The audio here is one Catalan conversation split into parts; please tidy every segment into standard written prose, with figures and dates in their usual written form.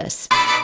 Sitges.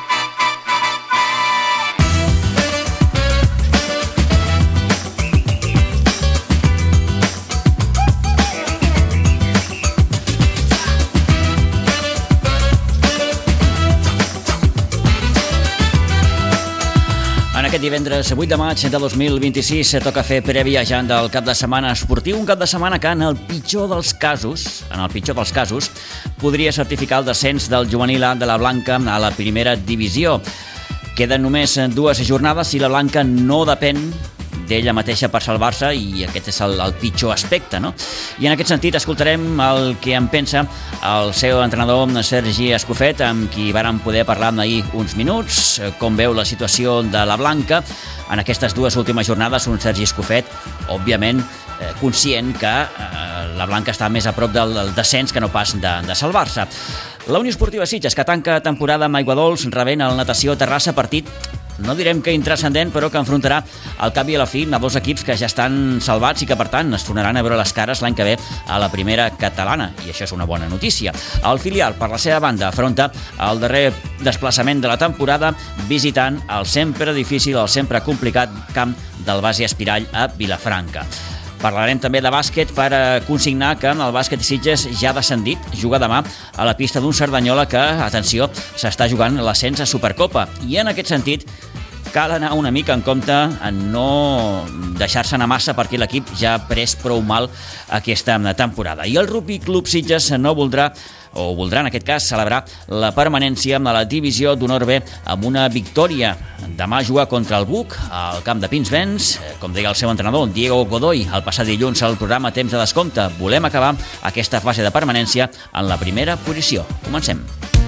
Aquest divendres 8 de maig de 2026 toca fer prèvia ja del cap de setmana esportiu, un cap de setmana que en el pitjor dels casos, podria certificar el descens del juvenil A de la Blanca a la primera divisió. Queden només 2 jornades si la Blanca no depèn d'ella mateixa per salvar-se, i aquest és el pitjor aspecte, no? I en aquest sentit escoltarem el que en pensa el seu entrenador Sergi Escofet, amb qui vàrem poder parlar ahir uns minuts, com veu la situació de la Blanca en aquestes 2 últimes jornades. Un Sergi Escofet, òbviament, conscient que la Blanca està més a prop del descens que no pas de salvar-se. La Unió Esportiva Sitges, que tanca temporada amb Aiguadols, rebent el Natació Terrassa, partit no direm que intranscendent, però que enfrontarà al cap i a la fi a 2 equips que ja estan salvats i que, per tant, es tornaran a veure les cares l'any que ve a la primera catalana, i això és una bona notícia. El filial, per la seva banda, afronta el darrer desplaçament de la temporada visitant el sempre difícil, el sempre complicat camp del Basi Espirall a Vilafranca. Parlarem també de bàsquet per consignar que el bàsquet Sitges ja ha descendit, juga demà a la pista d'un Cerdanyola que, atenció, s'està jugant l'ascens a Supercopa. I en aquest sentit cal anar una mica en compte en no deixar-se anar massa, perquè l'equip ja ha pres prou mal aquesta temporada. I el Rugby Club Sitges no voldrà en aquest cas celebrar la permanència a la divisió d'honor B amb una victòria. Demà juga contra el Buc al camp de Pinsbens, com deia el seu entrenador Diego Godoy el passat dilluns al programa Temps de Descompte. Volem acabar aquesta fase de permanència en la primera posició. Comencem.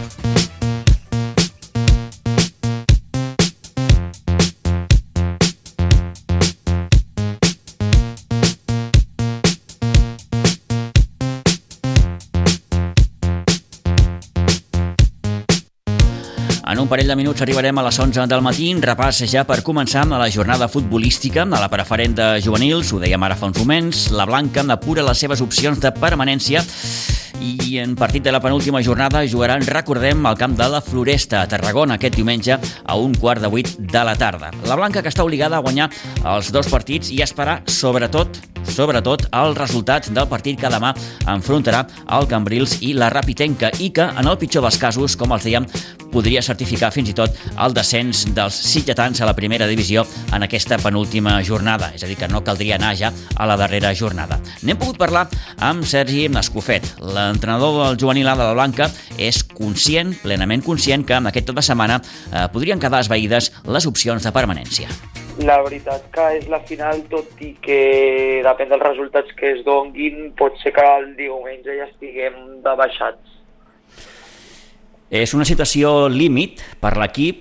En un parell de minuts arribarem a les 11 del matí, repàs ja per començar a la jornada futbolística, a la preferent de juvenils, ho dèiem ara fa uns moments. La Blanca apura les seves opcions de permanència i en partit de la penúltima jornada jugaran, recordem, al camp de la Floresta a Tarragona aquest diumenge a 7:15 de la tarda. La Blanca, que està obligada a guanyar els 2 partits i a esperar sobretot el resultat del partit que demà enfrontarà el Cambrils i la Rapitenca, i que, en el pitjor dels casos, com els dèiem, podria certificar fins i tot el descens dels sitgetans a la primera divisió en aquesta penúltima jornada, és a dir, que no caldria anar ja a la darrera jornada. N'hem pogut parlar amb Sergi Escofet. L'entrenador del juvenil A de la Blanca és plenament conscient, que en aquest cap de setmana podrien quedar esvaïdes les opcions de permanència. La veritat que és la final, tot i que depèn dels resultats que es donguin, pot ser que el diumenge ja estiguem de baixats. És una situació límit per l'equip,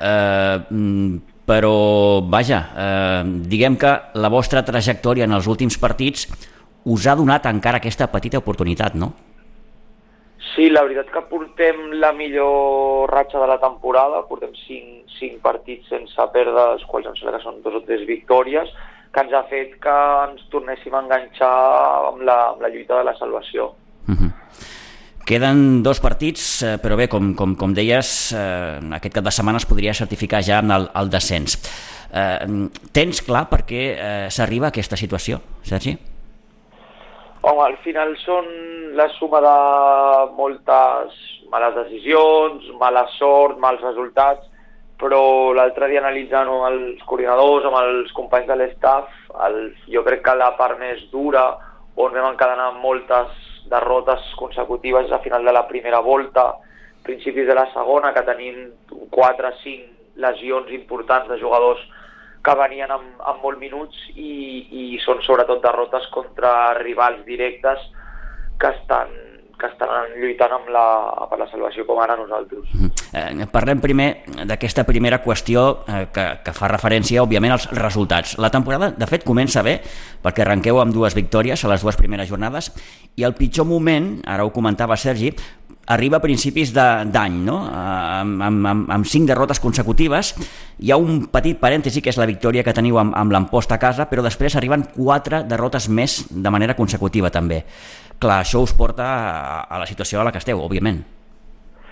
però vaja, diguem que la vostra trajectòria en els últims partits us ha donat encara aquesta petita oportunitat, no? Sí, la veritat que portem la millor ratxa de la temporada, portem 5 partits sense perdre, els quals em sembla que són 2 o 3 victòries, que ens ha fet que ens tornéssim a enganxar amb la lluita de la salvació. Queden 2 partits, però bé, com deies, aquest cap de setmana es podria certificar ja el descens. Tens clar per què s'arriba a aquesta situació, Sergi? Home, al final són la suma de moltes males decisions, mala sort, mals resultats, però l'altre dia analitzant amb els coordinadors, amb els companys de l'estaff, jo crec que la part més dura, on vam encadenar moltes derrotes consecutives a final de la primera volta, principis de la segona, que tenim 4 o 5 lesions importants de jugadors que venien amb molts minuts, i són sobretot derrotes contra rivals directes que estan lluitant per la salvació, com ara nosaltres. Parlem primer d'aquesta primera qüestió que fa referència, òbviament, als resultats. La temporada, de fet, comença bé, perquè arrenqueu amb 2 victòries a les 2 primeres jornades, i el pitjor moment, ara ho comentava Sergi, arriba a principis d'any, no? Amb 5 derrotes consecutives. Hi ha un petit parèntesi, que és la victòria que teniu amb l'Amposta a casa, però després arriben 4 derrotes més de manera consecutiva també. Clar, això us porta a la situació a la que esteu, òbviament.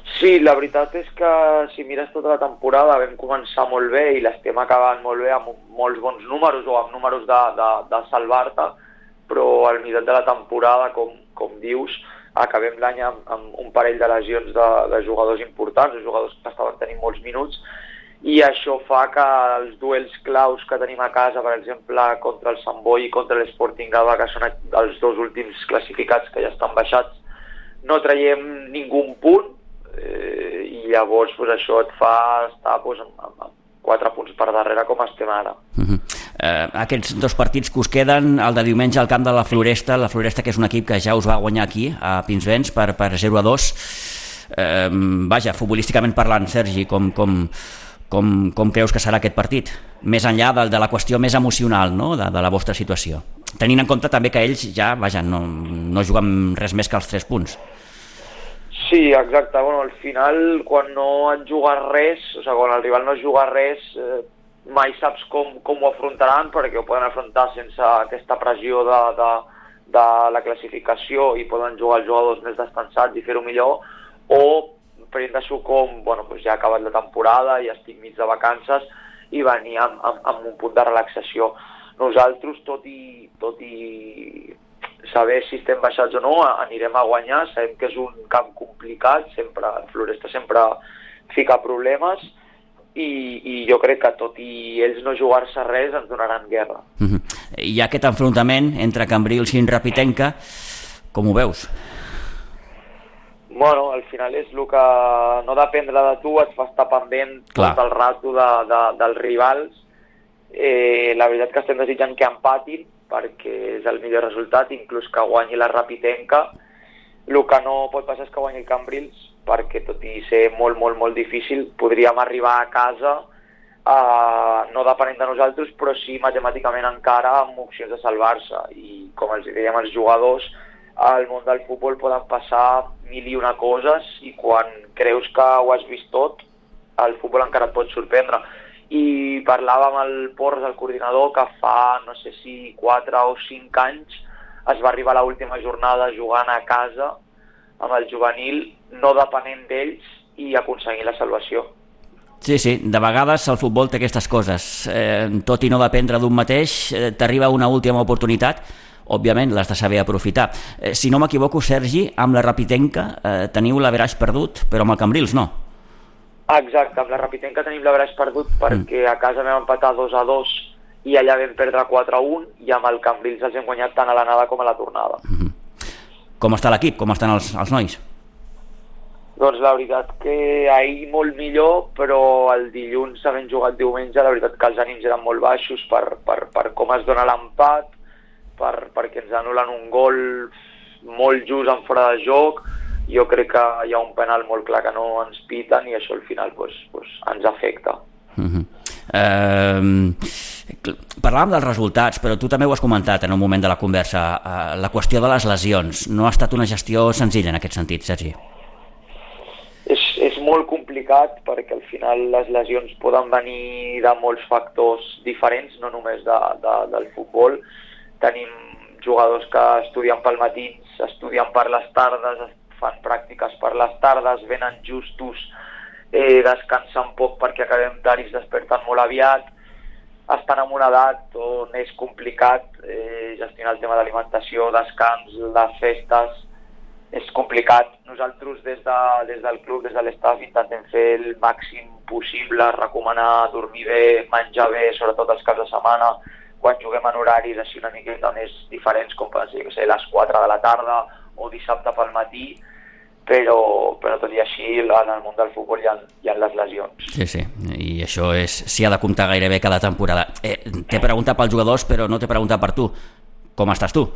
Sí, la veritat és que si mires tota la temporada vam començar molt bé i l'estem acabant molt bé amb molts bons números o amb números de salvar-te, però al mitjà de la temporada, com dius, acabem l'any amb un parell de lesions de jugadors importants, de jugadors que estaven tenint molts minuts, i això fa que els duels claus que tenim a casa, per exemple, contra el Sant Boi i contra l'Sporting Gavà, que són els dos últims classificats que ja estan baixats, no traiem ningú punt, i llavors això et fa estar amb 4 punts per darrere com estem ara. Aquests dos partits que us queden, el de diumenge al camp de la Floresta que és un equip que ja us va guanyar aquí a Pinsbens per 0-2. Vaja, futbolísticament parlant, Sergi, com creus que serà aquest partit? Més enllà de la qüestió més emocional, no?, de la vostra situació, tenint en compte també que ells ja, vaja, no juguen res més que els 3 punts. Sí, exacte. Bueno, al final, quan no et jugues res, o sigui, quan el rival no juga res, mai saps com ho afrontaran, perquè ho poden afrontar sense aquesta pressió de la classificació i poden jugar els jugadors més descansats i fer-ho millor, o prendre-s'ho com, doncs ja ha acabat la temporada, ja estic mig de vacances, i venir amb un punt de relaxació. Nosaltres, tot i saber si estem baixats o no, anirem a guanyar, sabem que és un camp complicat, sempre, el Floresta sempre fica problemes, i jo crec que tot i ells no jugar-se res ens donaran guerra. Hi ha aquest enfrontament entre Cambrils i Rapitenca, com ho veus? Bueno, al final és el que no dependre de tu, et fa estar pendent tot el rato dels rivals. La veritat que estem desitjant que empatin, perquè és el millor resultat, inclús que guanyi la Rapitenca. El que no pot passar és que guanyi el Cambrils, perquè tot i ser molt, molt, molt difícil, podríem arribar a casa no depenent de nosaltres, però sí matemàticament encara amb opcions de salvar-se. I com els dèiem als jugadors, al món del futbol poden passar 1000 i una coses, i quan creus que ho has vist tot, el futbol encara et pot sorprendre. I parlava amb el Porres, el coordinador, que fa, no sé si 4 o 5 anys es va arribar a l'última jornada jugant a casa amb el juvenil, no depenent d'ells, i aconseguir la salvació. Sí, de vegades el futbol té aquestes coses, tot i no dependre d'un mateix, t'arriba una última oportunitat, òbviament l'has de saber aprofitar. Si no m'equivoco, Sergi, amb la Rapitenca teniu l'averaix perdut, però amb el Cambrils no. Exacte, amb la Rapitenca tenim l'averaix perdut perquè a casa vam empatar 2-2 i allà vam perdre 4-1, i amb el Cambrils els hem guanyat tant a l'anada com a la tornada. Com està l'equip? Com estan els nois? Doncs la veritat que ahir molt millor, però el dilluns, havent jugat diumenge, la veritat que els ànims eren molt baixos per com es dona l'empat, perquè ens anulen un gol molt just en fora de joc. Jo crec que hi ha un penal molt clar que no ens piten, i això al final ens afecta. Parlàvem dels resultats, però tu també ho has comentat en un moment de la conversa, la qüestió de les lesions. No ha estat una gestió senzilla en aquest sentit, Sergi? És molt complicat, perquè al final les lesions poden venir de molts factors diferents, no només del futbol. Tenim jugadors que estudien pel matí, estudien per les tardes, fan pràctiques per les tardes, venen justos, descansen poc perquè acabem tard i es desperten molt aviat, estan en una edat on és complicat gestionar el tema d'alimentació, descans, les festes, és complicat. Nosaltres des del club, des de l'estaf, intentem fer el màxim possible, recomanar dormir bé, menjar bé, sobretot els caps de setmana, quan juguem en horaris així una miqueta més diferents, com poden ser les 4 de la tarda o dissabte pel matí, però tot i així en el món del futbol hi ha les lesions. Sí, i això s'hi ha de comptar gairebé cada temporada. T'he preguntat pels jugadors, però no t'he preguntat per tu. Com estàs tu?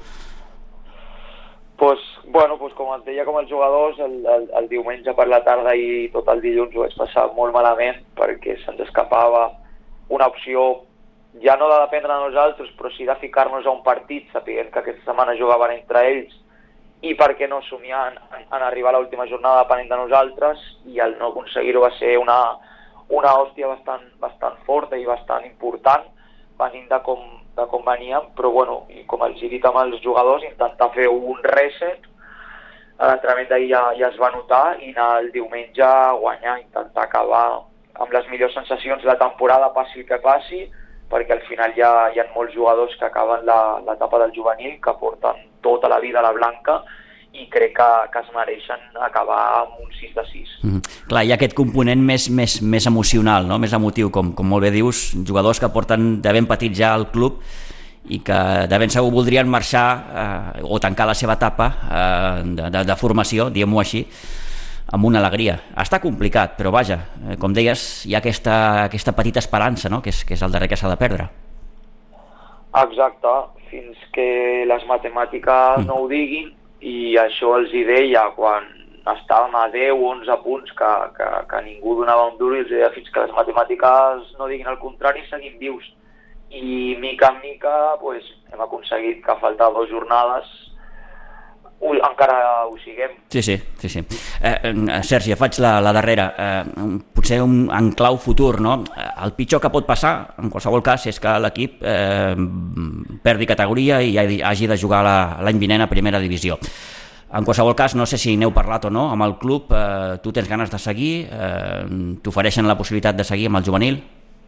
Com et deia, com els jugadors, el diumenge per la tarda i tot el dilluns ho vaig passar molt malament, perquè se'ns escapava una opció, ja no de dependre de nosaltres, però sí de ficar-nos a un partit, sapient que aquesta setmana jugaven entre ells, i per què no somiar en arribar a l'última jornada depenent de nosaltres, i el no aconseguir-ho va ser una hòstia bastant forta i bastant important, venint de com veníem, però i com els he dit amb els jugadors, intentar fer un reset, l'entrenament d'ahir ja es va notar, i anar el diumenge a guanyar, intentar acabar amb les millors sensacions de la temporada, passi el que passi, perquè al final hi ha molts jugadors que acaben l'etapa del juvenil, que porten tota la vida a la blanca, i crec que es mereixen acabar amb un 6 de 6. Clar, hi ha aquest component més emocional, no? Més emotiu, com molt bé dius, jugadors que porten de ben petits ja al club i que de ben segur voldrien marxar o tancar la seva etapa de formació, diguem-ho així, amb una alegria. Està complicat, però vaja, com deies, hi ha aquesta petita esperança, no? que és el darrer que s'ha de perdre. Exacte, fins que les matemàtiques no ho diguin, i això els hi deia quan estàvem a 10 o 11 punts que ningú donava un duro, i els deia fins que les matemàtiques no diguin el contrari seguim vius, i mica en mica pues, hem aconseguit que a falta de 2 jornades encara ho siguem. Sí. Sergi, faig la darrera. Potser en clau futur, no? El pitjor que pot passar, en qualsevol cas, és que l'equip perdi categoria i hagi de jugar l'any vinent a primera divisió. En qualsevol cas, no sé si n'heu parlat o no amb el club. Tu tens ganes de seguir? T'ofereixen la possibilitat de seguir amb el juvenil?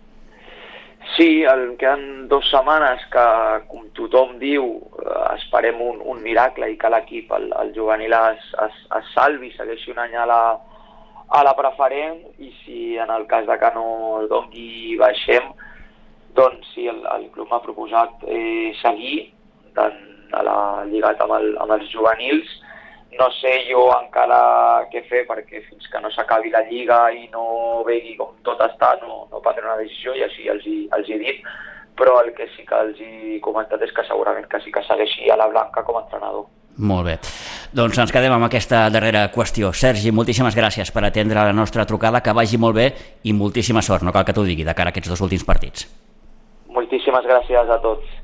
Sí, queden 2 setmanes que, com tothom diu, esperem un miracle i que l'equip, el juvenil, es salvi, segueixi un any a la preferent, i si en el cas de que no el doni baixem, doncs sí, el club m'ha proposat seguir lligat amb els juvenils. No sé jo encara què fer, perquè fins que no s'acabi la lliga i no vegi com tot està, no prendré una decisió, i així els he dit, però el que sí que els he comentat és que segurament que sí que segueixi a la blanca com a entrenador. Molt bé. Doncs ens quedem amb aquesta darrera qüestió. Sergi, moltíssimes gràcies per atendre la nostra trucada, que vagi molt bé i moltíssima sort, no cal que t'ho digui, de cara a aquests 2 últims partits. Moltíssimes gràcies a tots.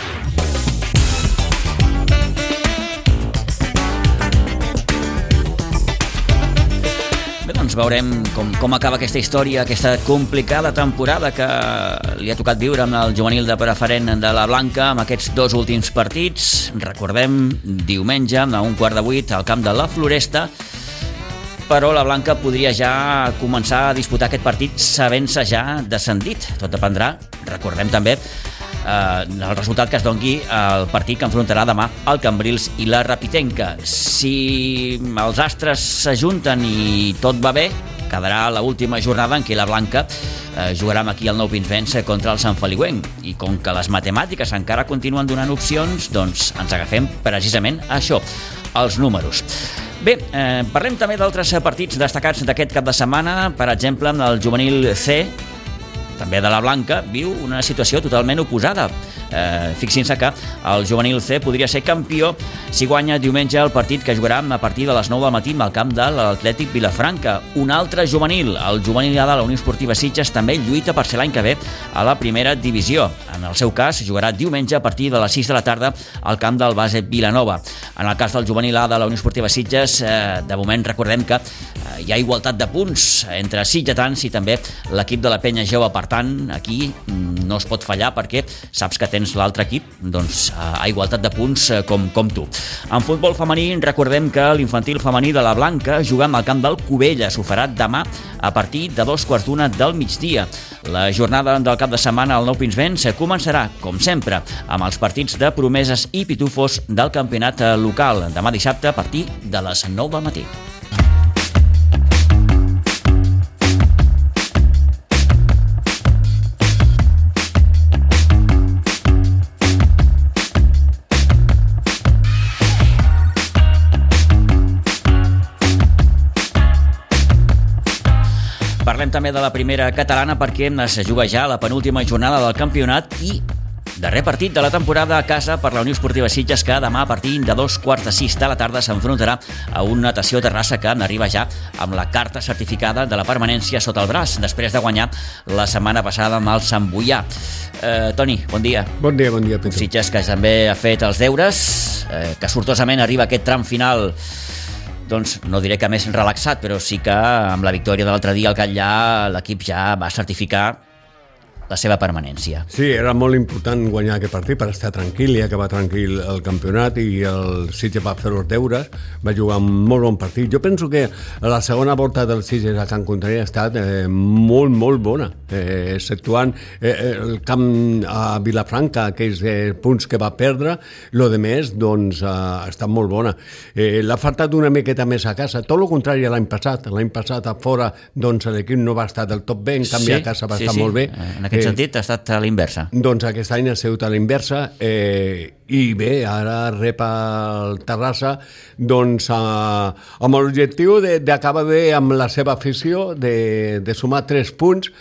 Bé, doncs veurem com acaba aquesta història, aquesta complicada temporada que li ha tocat viure amb el juvenil de preferent de la Blanca amb aquests 2 últims partits. Recordem, diumenge a 7:15 al camp de la Floresta, però la Blanca podria ja començar a disputar aquest partit sabent-se ja descendit. Tot dependrà, recordem també, el resultat que es doni el partit que enfrontarà demà el Cambrils i la Rapitenca. Si els astres s'ajunten i tot va bé, quedarà l'última jornada en què la Blanca jugarà aquí al Nou Pinsbens contra el Sant Feliuenc, i com que les matemàtiques encara continuen donant opcions, doncs ens agafem precisament a això, els números. Bé, parlem també d'altres partits destacats d'aquest cap de setmana. Per exemple, el juvenil C, també de la Blanca, viu una situació totalment oposada. Fixin-se que el juvenil C podria ser campió si guanya diumenge el partit que jugarà a partir de les 9 del matí al camp de l'Atlètic Vilafranca. Un altre juvenil, el juvenil A de la Unió Esportiva Sitges, també lluita per ser l'any que ve a la primera divisió. En el seu cas, jugarà diumenge a partir de les 6 de la tarda al camp del Base Vilanova. En el cas del juvenil A de la Unió Esportiva Sitges, de moment recordem que hi ha igualtat de punts entre sitgetans i també l'equip de la Penya Jove. Per tant, aquí no es pot fallar perquè saps que tens l'altre equip a igualtat de punts com tu. En futbol femení, recordem que l'infantil femení de la Blanca juga al camp del Cubelles. Ho farà demà a partir de 2:15 del migdia. La jornada del cap de setmana al Nou Pinsbens començarà, com sempre, amb els partits de promeses i pitufos del campionat local. Demà dissabte a partir de les 9 del matí. Parlem també de la primera catalana perquè es juga ja la penúltima jornada del campionat i darrer partit de la temporada a casa per la Unió Esportiva Sitges, que demà a partir de 5:15 de la tarda s'enfrontarà a un Natació Terrassa que n'arriba ja amb la carta certificada de la permanència sota el braç, després de guanyar la setmana passada amb el Sant Boià. Toni, bon dia. Bon dia, Pedro. Sitges que també ha fet els deures, que sortosament arriba a aquest tram final, doncs no diré que més relaxat, però sí que amb la victòria de l'altre dia al Catllà l'equip ja va certificar la seva permanència. Sí, era molt important guanyar aquest partit per estar tranquil i acabar tranquil el campionat, i el Sitges va fer els deures, va jugar un molt bon partit. Jo penso que la segona volta del Sitges a Can Contrari ha estat molt, molt bona, exceptuant el camp a Vilafranca, aquells punts que va perdre, lo de més, doncs, ha estat molt bona. L'ha faltat una miqueta més a casa, tot el contrari a l'any passat. L'any passat a fora, doncs, l'equip no va estar del tot bé, en canvi a casa va estar molt bé. En aquest sentit ha estat a l'inversa. Doncs aquest any ha sigut a l'inversa, i bé, ara rep el Terrassa, doncs, amb l'objectiu d'acabar bé amb la seva afició, de sumar 3 punts,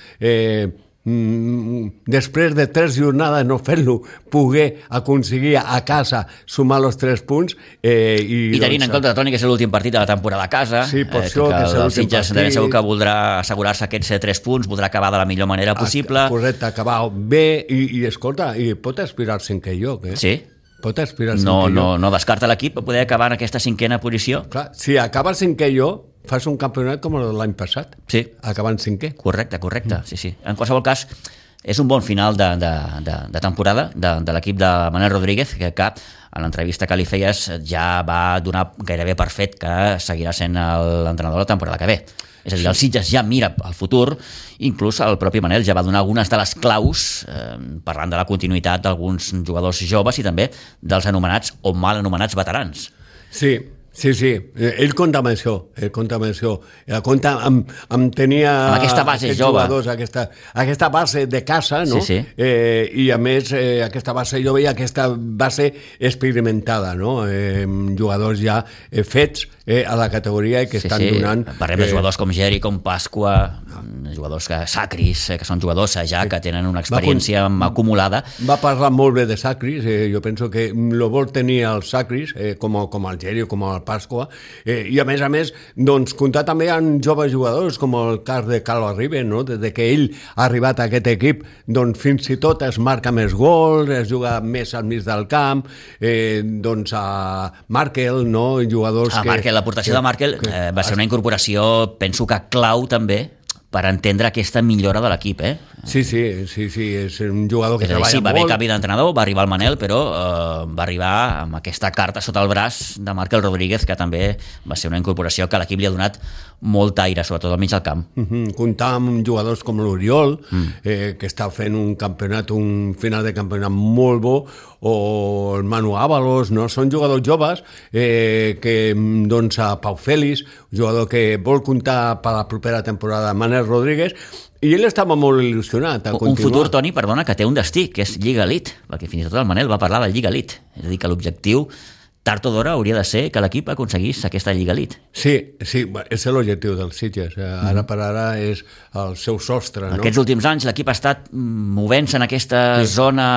després de 3 jornades no fer-lo, poder aconseguir a casa sumar els 3 punts, i tenint en compte, Toni, que és l'últim partit de la temporada a casa, sí, per això, que el Sitges de ben segur que voldrà assegurar-se aquests 3 punts, voldrà acabar de la millor manera possible. Correcte, acabar bé, i escolta, i pot aspirar al 5è lloc, Sí. Pot aspirar al 5è lloc. No descarta l'equip poder acabar en aquesta 5a posició. Clar, si acaba al 5è lloc, fas un campionat com l'any passat, sí. Acabant 5è. Correcte, sí. En qualsevol cas, és un bon final de temporada de l'equip de Manel Rodríguez, que en l'entrevista que li feies ja va donar gairebé per fet que seguirà sent l'entrenador la temporada que ve. És a dir, el Sitges ja mira al futur, inclús el propi Manel ja va donar algunes de les claus, parlant de la continuïtat d'alguns jugadors joves i també dels anomenats o mal anomenats veterans. Sí, ell compta amb això, compta amb tenir amb aquesta base jove, jugadors, aquesta base de casa, no? Sí. I a més aquesta base jove i aquesta base experimentada, no? Jugadors ja fets a la categoria i que estan donant... Parlem de jugadors com Geri, com Pasqua, jugadors Sacris, que són jugadors ja que tenen una experiència acumulada. Va parlar molt bé de Sacris, jo penso que lo vol tenir els Sacris, com el Geri o com el Pasqua, i a més, doncs, comptar també amb joves jugadors, com el cas de Carlos Arribe, no? Des que ell ha arribat a aquest equip, doncs fins i tot es marca més gols, es juga més al mig del camp, doncs a Markel, no? Jugadors Markel, l'aportació de Markel va ser una incorporació, penso que clau també, per entendre aquesta millora de l'equip, Sí, és un jugador que treballa molt. Sí, va haver canvi d'entrenador, va arribar el Manel, però va arribar amb aquesta carta sota el braç de Markel Rodríguez, que també va ser una incorporació que a l'equip li ha donat molt aire, sobretot al mig del camp. Comptar amb jugadors com l'Oriol, que està fent un final de campionat molt bo, o el Manu Ábalos, no? Són jugadors joves que, doncs, a Pau Félix, jugador que vol comptar per la propera temporada, Manel Rodríguez, i ell estava molt il·lusionat a continuar. Un futur, Toni, perdona, que té un destí, que és Lliga Elite, perquè fins i tot el Manel va parlar de Lliga Elite, és a dir, que l'objectiu tard o d'hora hauria de ser que l'equip aconseguís aquesta Lliga Elite. Sí, és l'objectiu dels Sitges. Ara per ara és el seu sostre, no? Aquests últims anys l'equip ha estat movent-se en aquesta zona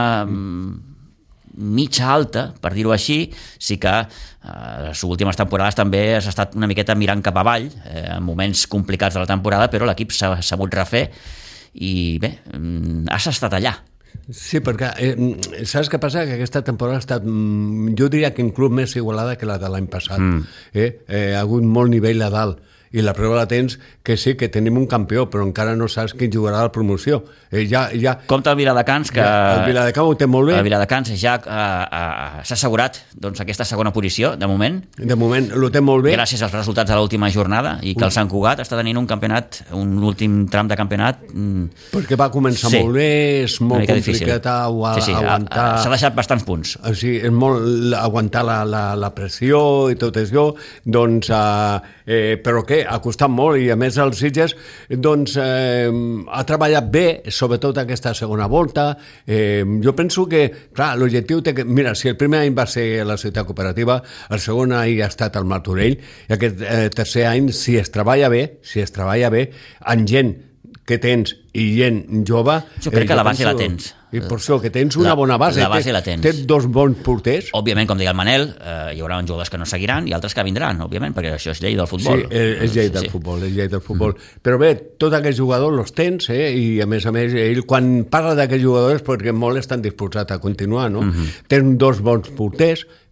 mitja alta, per dir-ho així. Sí que les últimes temporades també has estat una miqueta mirant cap avall, en moments complicats de la temporada, però l'equip s'ha sabut refer i bé, has estat allà. Sí, perquè saps què passa? Que aquesta temporada ha estat, jo diria que inclús més igualada que la de l'any passat. Ha hagut molt nivell a dalt. I la prova la tens que sí, que tenim un campió, però encara no saps qui jugarà a la promoció. Compte el Viladecans, que... El Viladecans ho té molt bé. El Viladecans ja s'ha assegurat aquesta segona posició, de moment. De moment ho té molt bé. Gràcies als resultats de l'última jornada, i que el Sant Cugat està tenint un campionat, un últim tram de campionat... Perquè va començar molt bé, és molt complicat aguantar... S'ha deixat bastants punts. Sí, és molt aguantar la pressió i tot això, doncs... però què? Ha costat molt, i a més el Sitges doncs ha treballat bé, sobretot aquesta segona volta. Jo penso que, clar, l'objectiu té que... Mira, si el primer any va ser la Ciutat Cooperativa, el segon any ha estat el Martorell, i aquest tercer any, si es treballa bé, amb gent que tens i gent jove... Jo crec que la base la tens. I per això, que tens una bona base. La base la tens. Tens 2 bons porters. Òbviament, com deia el Manel, hi haurà uns jugadors que no seguiran i altres que vindran, òbviament, perquè això és llei del futbol. Sí, és llei del futbol. Però bé, tots aquests jugadors els tens, i a més, ell quan parla d'aquests jugadors, perquè molts estan disposats a continuar, no? Tens 2 bons porters,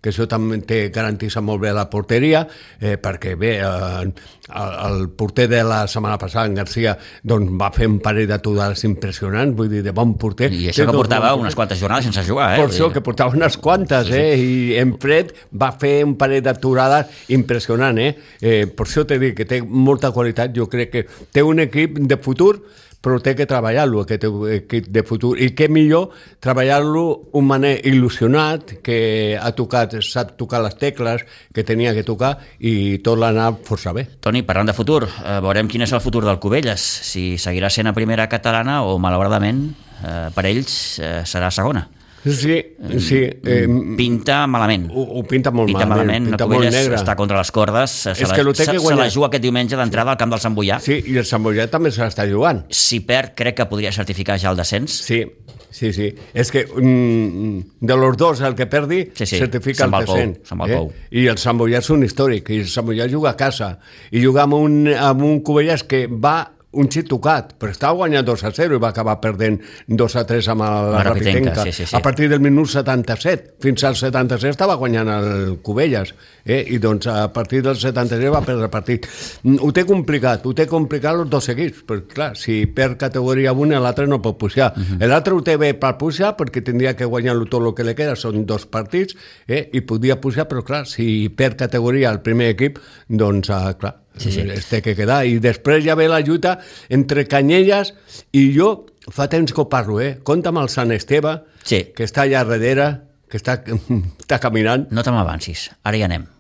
que això també té garantissa molt bé la porteria, perquè bé, el porter de la setmana passada, en Garcia, doncs va fer un parell d'aturades impressionants, vull dir, de bon porter. I això que portava unes quantes jornades sense jugar, Per això, que portava unes quantes, i en Fred va fer un parell d'aturades impressionant, per això t'he dit que té molta qualitat, jo crec que té un equip de futur, però té que treballar-lo, aquest equip de futur. I què millor treballar-lo un manera il·lusionat, que sap tocar les tecles que tenia que tocar i tot l'ha anat força bé. Toni, parlant de futur, veurem quin és el futur del Cubelles, si seguirà sent a primera catalana o, malauradament, per ells serà segona. Sí. Pinta malament. Ho pinta molt malament. Pinta molt negre. Està contra les cordes. Se la juga aquest diumenge d'entrada al camp del Sant Boià. Sí, i el Sant Boià també se l'està jugant. Si perd, crec que podria certificar ja el descens. Sí. És que de los dos, el que perdi, certifica el descens. I el Sant Boià és un històric, i el Sant Boià juga a casa. I juga amb un Cubelles que va un xit tocat, però estava guanyant 2-0 i va acabar perdent 2-3 amb la Rapitenca. Sí. A partir del minut 77 fins al 76 estava guanyant el Cubelles, i doncs a partir del 76 va perdre el partit. Ho té complicat els dos equips, perquè clar, si perd categoria una, l'altre no pot pujar. L'altre ho té bé per pujar, perquè tindria que guanyar-lo tot el que li queda, són 2 partits, i podria pujar, però clar, si perd categoria el primer equip, doncs clar, es té que quedar. I després ja ve la lluita entre Canyelles i jo, fa temps que ho parlo, compta amb el Sant Esteve, que està allà darrere, que està caminant. No te m'avancis, ara hi anem.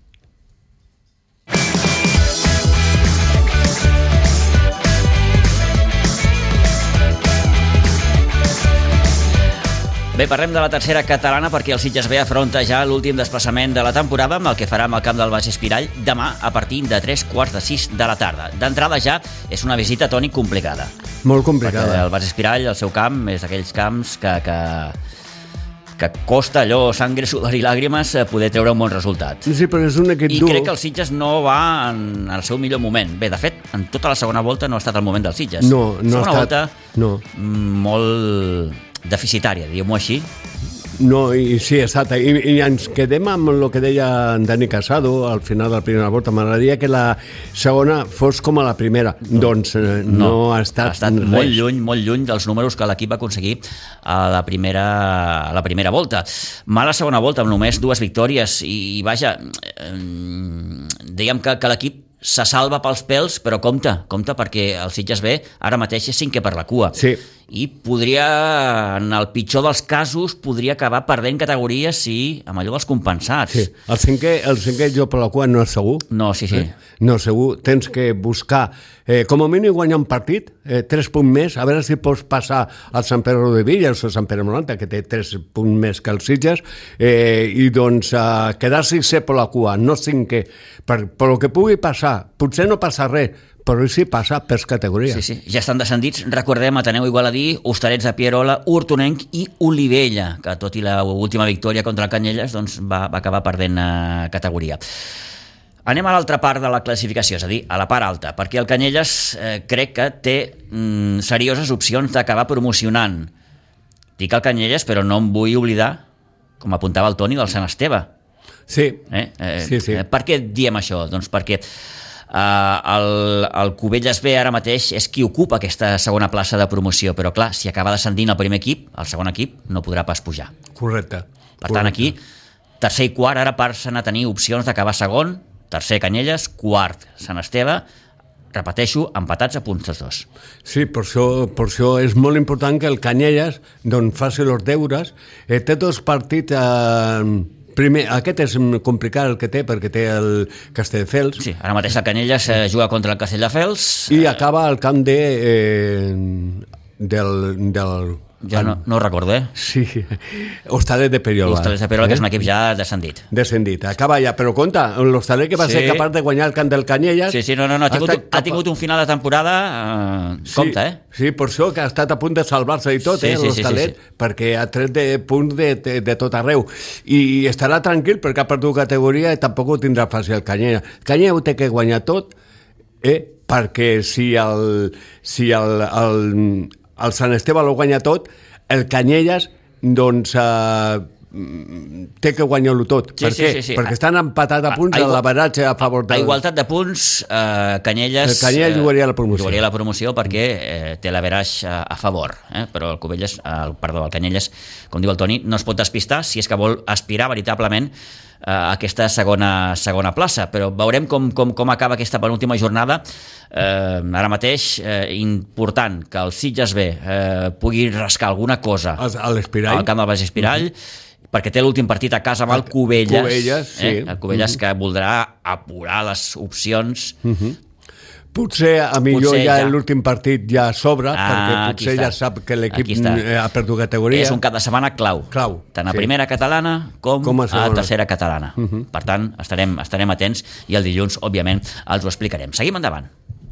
Bé, parlem de la tercera catalana perquè el Sitges B afronta ja l'últim desplaçament de la temporada amb el que farà amb el camp del Baix Espirall demà a partir de 3:45 de la tarda. D'entrada ja és una visita, Toni, complicada. Molt complicada. Perquè el Baix Espirall, el seu camp, és d'aquells camps que costa allò, sangre, sudor i làgrimes poder treure un bon resultat. Sí, però és un equip dur. I crec que el Sitges no va en el seu millor moment. Bé, de fet, en tota la segona volta no ha estat el moment del Sitges. No ha estat. Segona volta molt deficitària, diguem-ho així. No, i sí, exacte. I ens quedem amb el que deia Dani Casado al final de la primera volta. M'agradaria que la segona fos com a la primera. Doncs no ha estat molt lluny dels números que l'equip va aconseguir a la primera volta. Mala segona volta, amb només 2 victòries. I vaja, diguem que l'equip se salva pels pèls, però compte perquè el Sitges B ara mateix és 5è per la cua. Sí. I podria, en el pitjor dels casos, podria acabar perdent categories amb allò dels compensats. Sí. El 5è jo per la cua no és segur. No, sí. No és segur. Tens que buscar, com a mínim guanyar un partit, 3 punts més, a veure si pots passar al Sant Pere de Villas o Sant Pere Moranta, que té 3 punts més que els Sitges, i doncs quedar 6è per la cua, no 5è. Per el que pugui passar, potser no passa res, però sí passa per categoria. Sí. Ja estan descendits, recordem, Ateneu Igualadí, Hostalets de Pierola, Hortonenc i Olivella, que tot i l'última victòria contra el Canyelles doncs va acabar perdent categoria. Anem a l'altra part de la classificació, és a dir, a la part alta, perquè el Canyelles crec que té serioses opcions d'acabar promocionant. Dic el Canyelles, però no em vull oblidar, com apuntava el Toni, del Sant Esteve. Sí. Sí. Per què diem això? Doncs perquè el Cubelles B ara mateix és qui ocupa aquesta segona plaça de promoció, però clar, si acaba descendint el primer equip, el segon equip no podrà pas pujar. Correcte. Per tant, aquí, tercer i quart ara passen a tenir opcions d'acabar segon, tercer Canyelles, quart Sant Esteve, repeteixo, empatats a punts tots dos. Sí, per això és molt important que el Canyelles faci els deures. Té 2 partits. Primer, aquest és complicat el que té, perquè té el Castelldefels. Sí, ara mateix el Canyelles juga contra el Castelldefels. I acaba al camp del Ja no ho recordo, Sí, Hostalets de Pierola. Hostalets de Pierola, que és un equip ja descendit. Acaba ja, però compte, l'Hostalet que va ser capaç de guanyar el camp del Canyelles... Sí, no, ha tingut un final de temporada, compte, Sí, per això que ha estat a punt de salvar-se i tot, l'Hostalet, perquè ha tret punts de tot arreu. I estarà tranquil perquè ha perdut categoria i tampoc ho tindrà fàcil el Canyelles. El Canyelles ho té que guanyar tot, perquè si el Sant Esteve ho guanya tot, el Canyelles té que guanyar-lo tot. Sí, per què? sí. Perquè estan empatats a punts a l'averatge a favor A igualtat de punts, Canyelles jugaria la promoció. Jugaria la promoció perquè té l'averatge a favor, però el Canyelles, com diu el Toni, no es pot despistar si és que vol aspirar veritablement a aquesta segona plaça, però veurem com acaba aquesta penúltima jornada. Ara mateix important que el Sitges B pugui rascar alguna cosa al camp del Baix Espirall, perquè té l'últim partit a casa amb el Cubelles, el Cubelles que voldrà apurar les opcions. Potser a millor ja l'últim partit ja s'obre, perquè potser ja sap que l'equip ha perdut categoria. És un cap de setmana clau. Tant a primera catalana com a tercera catalana. Per tant, estarem atents i el dilluns, òbviament, els ho explicarem. Seguim endavant.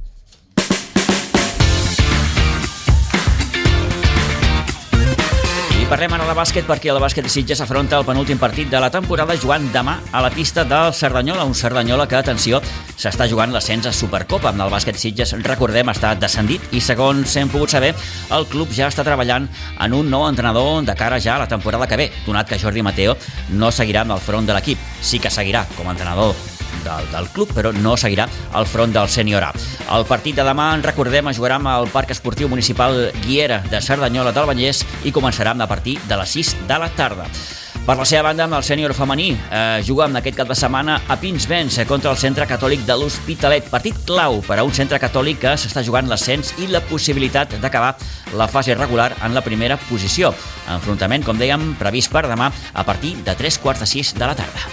Parlem ara de bàsquet perquè el bàsquet de Sitges afronta el penúltim partit de la temporada jugant demà a la pista del Cerdanyola, un Cerdanyola que, atenció, s'està jugant l'ascens a Supercopa. Amb el bàsquet Sitges, recordem, està descendit i, segons hem pogut saber, el club ja està treballant en un nou entrenador de cara ja a la temporada que ve, donat que Jordi Mateo no seguirà amb el front de l'equip. Sí que seguirà com a entrenador del club, però no seguirà al front del Sènior A. El partit de demà, recordem, es jugarà al Parc Esportiu Municipal Guiera de Cerdanyola del Vallès i començarà a partir de les 6 de la tarda. Per la seva banda, amb el sènior femení, juga aquest cap de setmana a Pinsbens contra el Centre Catòlic de l'Hospitalet. Partit clau per a un centre catòlic que s'està jugant l'ascens i la possibilitat d'acabar la fase regular en la primera posició. Enfrontament, com dèiem, previst per demà a partir de 3:45 de la tarda.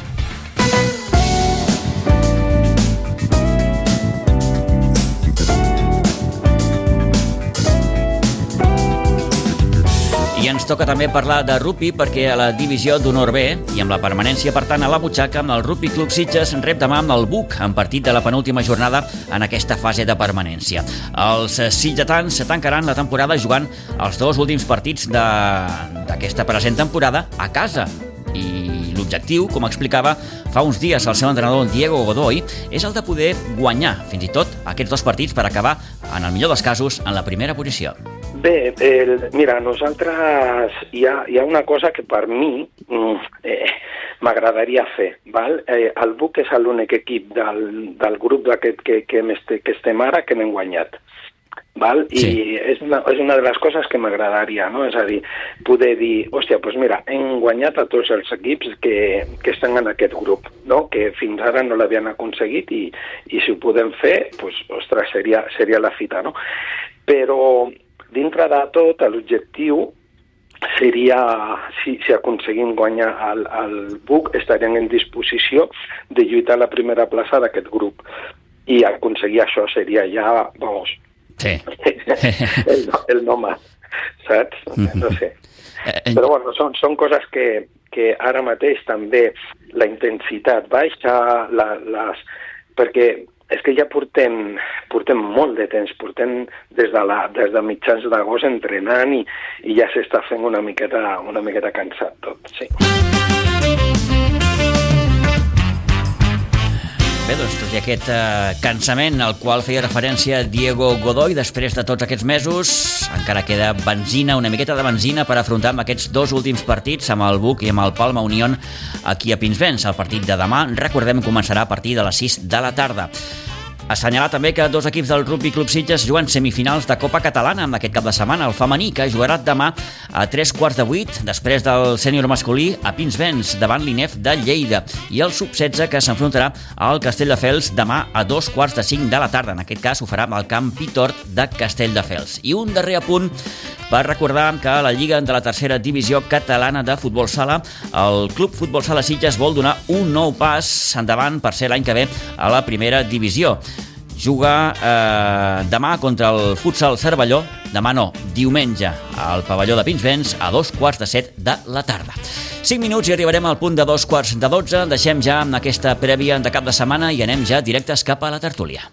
I ens toca també parlar de rugby perquè a la divisió d'honor B i amb la permanència, per tant, a la butxaca, amb el Rugby Club Sitges rep demà amb el Buc en partit de la penúltima jornada en aquesta fase de permanència. Els sitgetans tancaran la temporada jugant els dos últims partits d'aquesta present temporada a casa. I l'objectiu, com explicava fa uns dies el seu entrenador Diego Godoy, és el de poder guanyar fins i tot aquests dos partits per acabar, en el millor dels casos, en la primera posició. Bé, mira, nosaltres hi ha una cosa que per mi m'agradaria fer. Val? El Buc és l'únic equip del grup d'aquest que estem ara que n'hem guanyat. Val? Sí. I és una de les coses que m'agradaria, no? És a dir, poder dir, hòstia, doncs mira, hem guanyat a tots els equips que estan en aquest grup, no? Que fins ara no l'havien aconseguit i si ho podem fer, doncs, ostres, seria la fita, no? Però dintre de tot, l'objectiu seria, si aconseguim guanyar el Buc, estaríem en disposició de lluitar la primera plaça d'aquest grup. I aconseguir això seria ja, vamos, sí. el no más, saps? No sé. Però bueno, són coses que ara mateix també la intensitat baixa, perquè és que ja portem molt de temps, portem des de mitjans d'agost entrenant i ja s'està fent una miqueta cansat tot, sí. Bé, doncs tot i aquest cansament al qual feia referència Diego Godoy, després de tots aquests mesos encara queda benzina, una miqueta de benzina per afrontar amb aquests dos últims partits amb el Buc i amb el Palma Unión aquí a Pinsbens. El partit de demà, recordem, començarà a partir de les 6 de la tarda. Assenyalar també que dos equips del Rugby Club Sitges juguen semifinals de Copa Catalana amb aquest cap de setmana, el femení, que jugarà demà a 7:45, després del sènior masculí a Pinsbens, davant l'INEF de Lleida, i el sub-16 que s'enfrontarà al Castelldefels demà a 4:45 de la tarda. En aquest cas ho farà al camp Pitort de Castelldefels. I un darrer apunt per recordar que a la Lliga de la tercera divisió catalana de futbol sala, el Club Futbol Sala Sitges vol donar un nou pas endavant per ser l'any que ve a la primera divisió. Juga demà contra el Futsal Cervelló, diumenge, al pavelló de Pinsbens a 7:15 de la tarda. 5 minuts i arribarem al punt de 12:15. Deixem ja aquesta prèvia de cap de setmana i anem ja directes cap a la tertúlia.